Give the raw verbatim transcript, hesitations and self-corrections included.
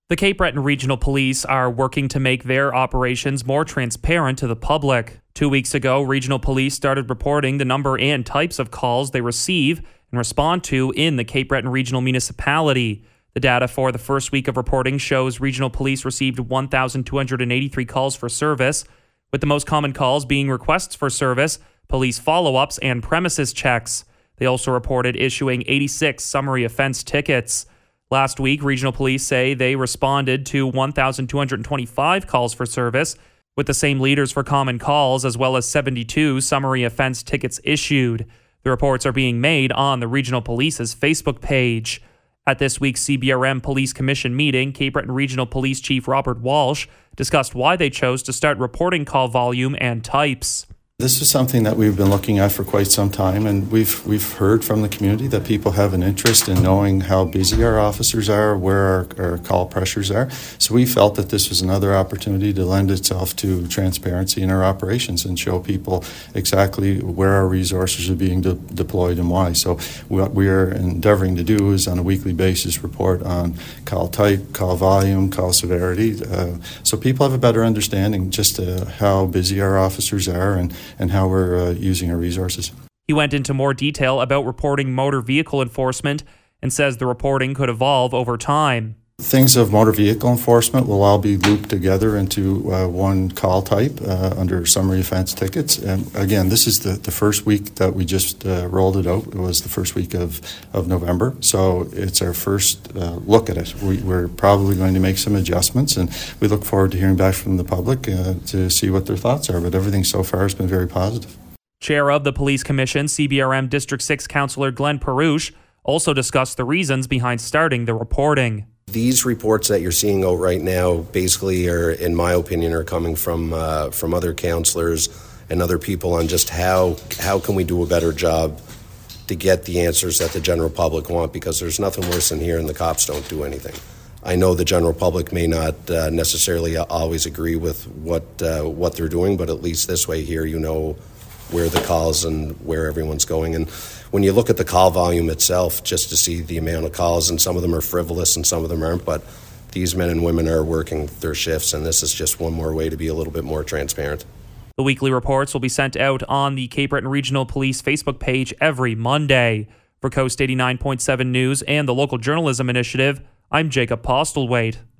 The Cape Breton Regional Police are working to make their operations more transparent to the public. Two weeks ago, Regional Police started reporting the number and types of calls they receive and respond to in the Cape Breton Regional Municipality. The data for the first week of reporting shows Regional Police received one thousand two hundred eighty-three calls for service, with the most common calls being requests for service, police follow-ups, and premises checks. They also reported issuing eighty-six summary offense tickets. Last week, Regional Police say they responded to one thousand two hundred twenty-five calls for service, with the same leaders for common calls, as well as seventy-two summary offense tickets issued. The reports are being made on the Regional Police's Facebook page. At this week's C B R M Police Commission meeting, Cape Breton Regional Police Chief Robert Walsh discussed why they chose to start reporting call volume and types. This is something that we've been looking at for quite some time, and we've we've heard from the community that people have an interest in knowing how busy our officers are, where our, our call pressures are. So we felt that this was another opportunity to lend itself to transparency in our operations and show people exactly where our resources are being de- deployed and why. So what we are endeavoring to do is on a weekly basis report on call type, call volume, call severity, uh, so people have a better understanding just uh, how busy our officers are and and how we're uh, using our resources. He went into more detail about reporting motor vehicle enforcement and says the reporting could evolve over time. Things of motor vehicle enforcement will all be looped together into uh, one call type uh, under summary offense tickets. And again, this is the, the first week that we just uh, rolled it out. It was the first week of, of November. So it's our first uh, look at it. We, we're probably going to make some adjustments, and we look forward to hearing back from the public uh, to see what their thoughts are. But everything so far has been very positive. Chair of the Police Commission, C B R M District six Councillor Glenn Perouche, also discussed the reasons behind starting the reporting. These reports that you're seeing out right now basically are, in my opinion, are coming from uh, from other councillors and other people on just how how can we do a better job to get the answers that the general public want, because there's nothing worse than hearing the cops don't do anything. I know the general public may not uh, necessarily always agree with what uh, what they're doing, but at least this way here you know where the calls and where everyone's going. And when you look at the call volume itself, just to see the amount of calls, and some of them are frivolous and some of them aren't, but these men and women are working their shifts, and this is just one more way to be a little bit more transparent. The weekly reports will be sent out on the Cape Breton Regional Police Facebook page every Monday. For Coast eighty-nine point seven News and the Local Journalism Initiative, I'm Jacob Postlethwaite.